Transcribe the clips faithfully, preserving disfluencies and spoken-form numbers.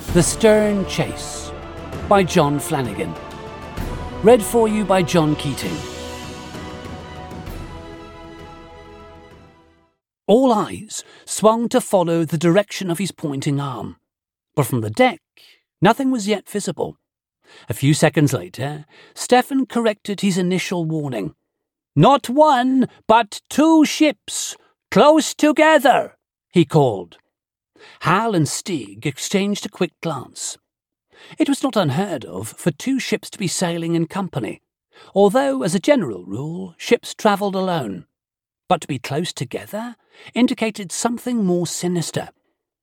The Stern Chase by John Flanagan. Read for you by John Keating. All eyes swung to follow the direction of his pointing arm, but from the deck nothing was yet visible. A few seconds later, Stefan corrected his initial warning. "Not one, but two ships, close together," he called. Hal and Stig exchanged a quick glance. It was not unheard of for two ships to be sailing in company, although, as a general rule, ships travelled alone. But to be close together indicated something more sinister.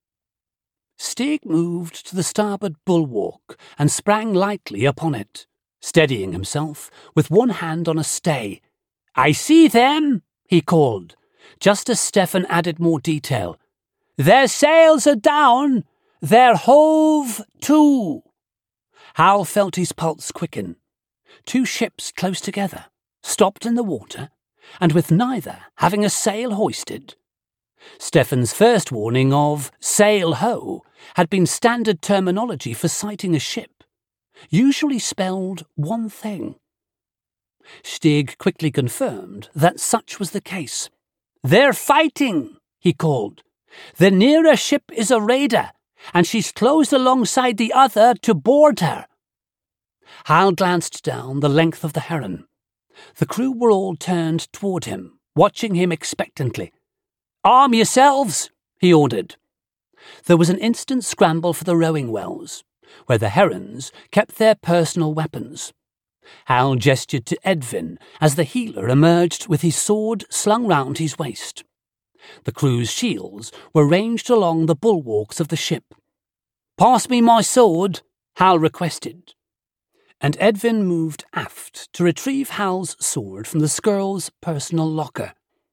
Stig moved to the starboard bulwark and sprang lightly upon it, steadying himself with one hand on a stay. "I see them," he called, just as Stefan added more detail. "Their sails are down. They're hove to." Hal felt his pulse quicken. Two ships close together, stopped in the water, and with neither having a sail hoisted. Stefan's first warning of sail ho had been standard terminology for sighting a ship, usually spelled one thing. Stig quickly confirmed that such was the case. "They're fighting," he called. "The nearer ship is a raider, and she's closed alongside the other to board her." Hal glanced down the length of the Heron. The crew were all turned toward him, watching him expectantly. "Arm yourselves," he ordered. There was an instant scramble for the rowing wells, where the Herons kept their personal weapons. Hal gestured to Edvin as the healer emerged with his sword slung round his waist. The crew's shields were ranged along the bulwarks of the ship. "Pass me my sword," Hal requested. And Edvin moved aft to retrieve Hal's sword from the Skrull's personal locker.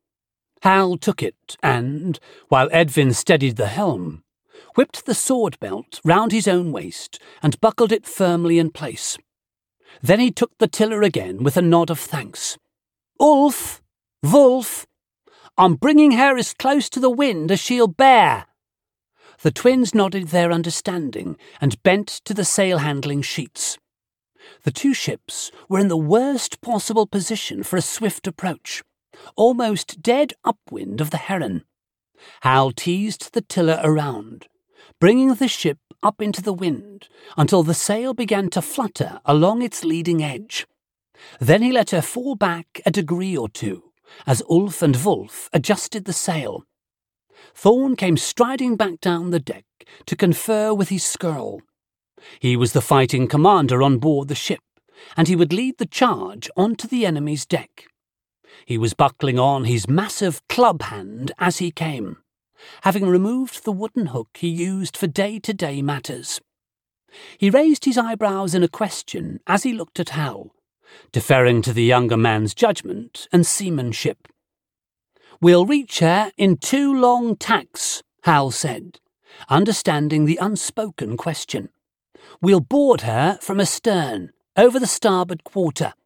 Hal took it and, while Edvin steadied the helm, whipped the sword belt round his own waist and buckled it firmly in place. Then he took the tiller again with a nod of thanks. "Ulf, Wulf, I'm bringing her as close to the wind as she'll bear." The twins nodded their understanding and bent to the sail-handling sheets. The two ships were in the worst possible position for a swift approach, almost dead upwind of the Heron. Hal teased the tiller around, bringing the ship up into the wind until the sail began to flutter along its leading edge. Then he let her fall back a degree or two, as Ulf and Wulf adjusted the sail. Thorn came striding back down the deck to confer with his Skrull. He was the fighting commander on board the ship, and he would lead the charge onto the enemy's deck. He was buckling on his massive club hand as he came, having removed the wooden hook he used for day-to-day matters. He raised his eyebrows in a question as he looked at Hal, deferring to the younger man's judgment and seamanship. "We'll reach her in two long tacks," Hal said, understanding the unspoken question. "We'll board her from astern, over the starboard quarter."